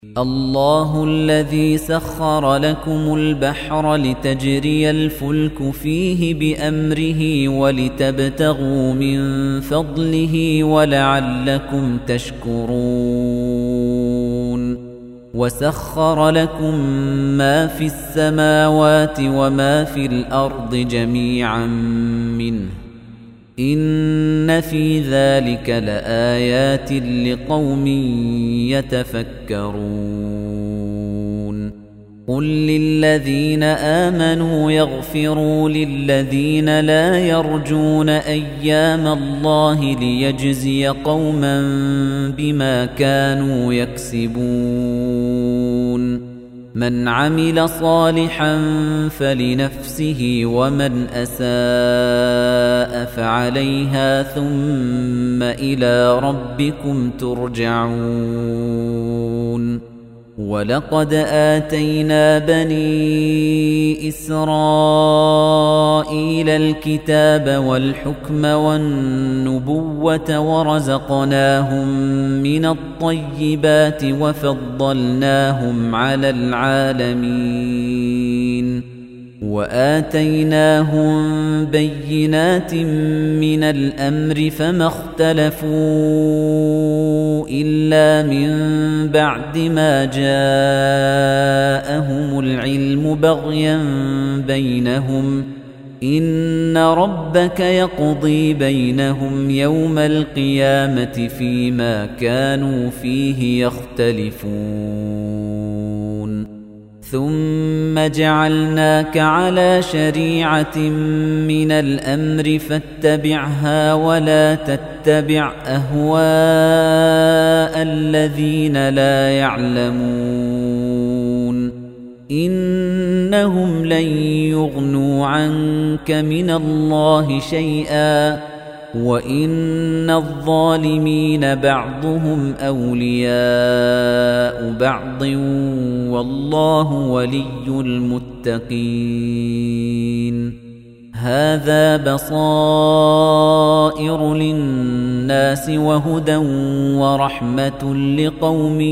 الله الذي سخر لكم البحر لتجري الفلك فيه بأمره ولتبتغوا من فضله ولعلكم تشكرون وسخر لكم ما في السماوات وما في الأرض جميعا منه إن في ذلك لآيات لقوم يتفكرون قل للذين آمنوا يغفروا للذين لا يرجون أيام الله ليجزي قوما بما كانوا يكسبون من عمل صالحا فلنفسه ومن أساء فعليها ثم إلى ربكم ترجعون ولقد آتينا بني إسرائيل الكتاب والحكم والنبوة ورزقناهم من الطيبات وفضلناهم على العالمين وآتيناهم بينات من الأمر فما اختلفوا إلا من بعد ما جاءهم العلم بغيا بينهم إن ربك يقضي بينهم يوم القيامة فيما كانوا فيه يختلفون ثم جعلناك على شريعة من الأمر فاتبعها ولا تتبع أهواء الذين لا يعلمون إنهم لن يغنوا عنك من الله شيئا وإن الظالمين بعضهم أولياء بعض والله ولي المتقين هذا بصائر للناس وهدى ورحمة لقوم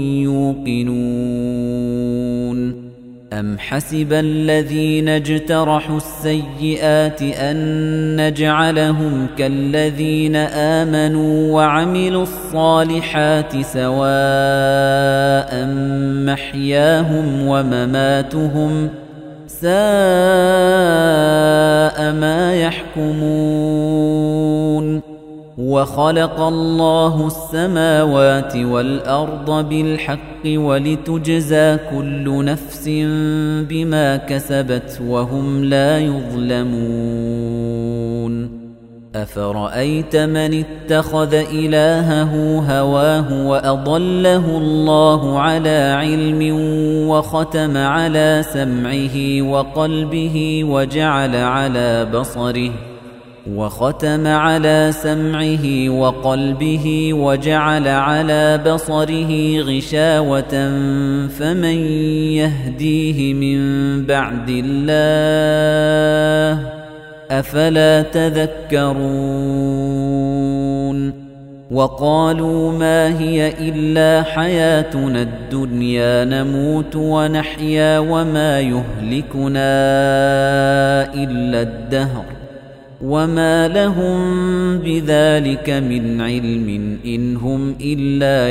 يوقنون أم حسب الذين اجترحوا السيئات أن نجعلهم كالذين آمنوا وعملوا الصالحات سواء محياهم ومماتهم ساء ما يحكمون وخلق الله السماوات والأرض بالحق ولتجزى كل نفس بما كسبت وهم لا يظلمون أفرأيت من اتخذ إلهه هواه وأضله الله على علم وختم على سمعه وقلبه وجعل على بصره غشاوة فمن يهديه من بعد الله أفلا تذكرون وقالوا ما هي إلا حياتنا الدنيا نموت ونحيا وما يهلكنا إلا الدهر وما لهم بذلك من علم إن هم إلا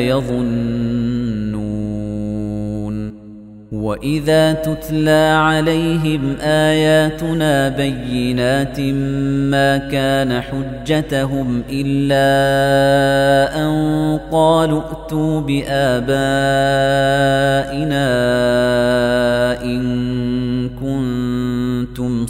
يظنون وإذا تتلى عليهم آياتنا بينات ما كان حجتهم إلا أن قالوا ائتوا بآبائنا إن كنتم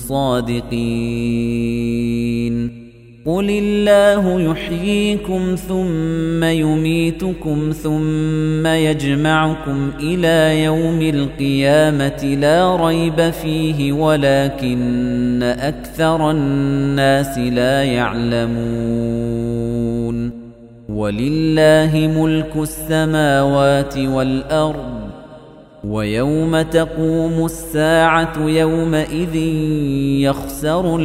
صادقين قل الله يحييكم ثم يميتكم ثم يجمعكم إلى يوم القيامة لا ريب فيه ولكن أكثر الناس لا يعلمون ولله ملك السماوات والأرض ويوم تقوم الساعة يومئذ يخسر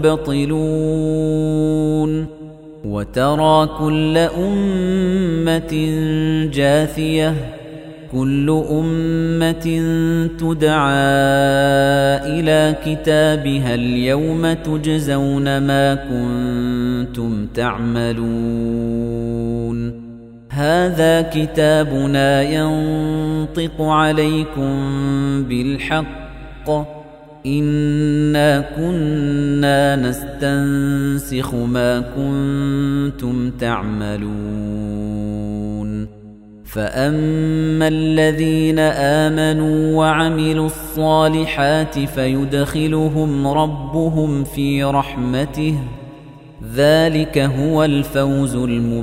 المبطلون وترى كل أمة جاثية كل أمة تدعى إلى كتابها اليوم تجزون ما كنتم تعملون هذا كتابنا ينطق عليكم بالحق إنا كنا نستنسخ ما كنتم تعملون فأما الذين آمنوا وعملوا الصالحات فيدخلهم ربهم في رحمته ذلك هو الفوز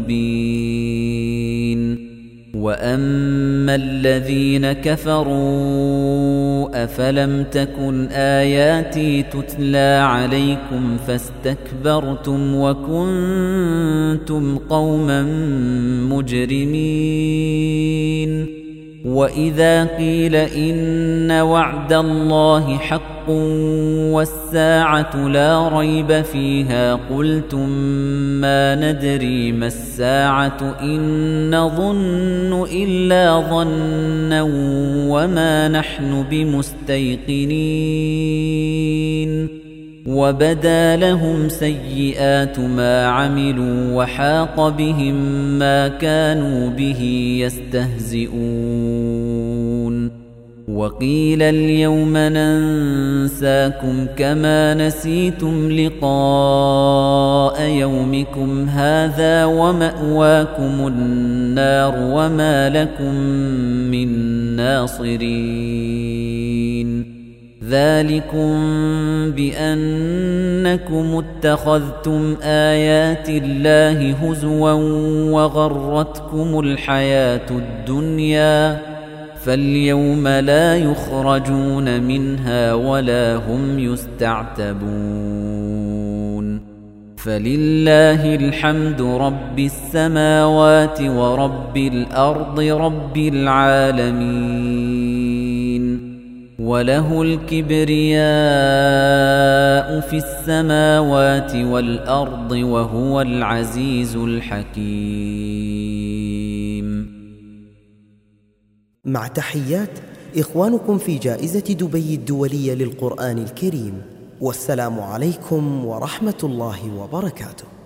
المبين وأما الذين كفروا أفلم تكن آياتي تتلى عليكم فاستكبرتم وكنتم قوما مجرمين وإذا قيل إن وعد الله حق والساعة لا ريب فيها قلتم ما ندري ما الساعة إن نظن إلا ظنا وما نحن بمستيقنين وبدا لهم سيئات ما عملوا وحاق بهم ما كانوا به يستهزئون وقيل اليوم ننساكم كما نسيتم لقاء يومكم هذا ومأواكم النار وما لكم من ناصرين ذلكم بأنكم اتخذتم آيات الله هزوا وغرتكم الحياة الدنيا فاليوم لا يخرجون منها ولا هم يستعتبون فلله الحمد رب السماوات ورب الأرض رب العالمين وله الكبرياء في السماوات والأرض وهو العزيز الحكيم. مع تحيات إخوانكم في جائزة دبي الدولية للقرآن الكريم، والسلام عليكم ورحمة الله وبركاته.